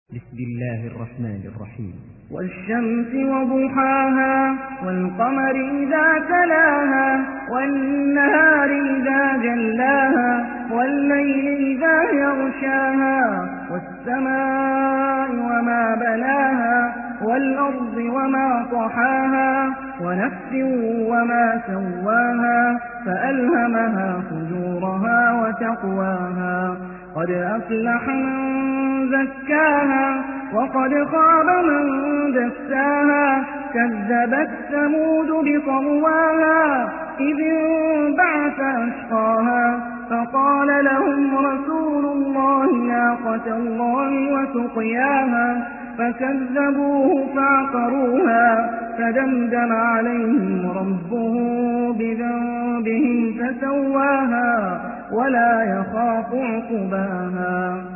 بسم الله الرحمن الرحيم. والشمس وضحاها والقمر إذا تلاها والنهار إذا جلاها والليل إذا يغشاها والسماء وما بناها والأرض وما طحاها ونفس وما سواها فألهمها فجورها وتقواها قد أفلح من زكاها وقد خاب من دساها كذبت ثمود بطغواها إذ انبعث أشقاها فقال لهم رسول الله ناقة الله وسقياها فكذبوه فعقروها فدمدم عليهم ربهم بذنبهم فسواها ولا يخاف عقباها.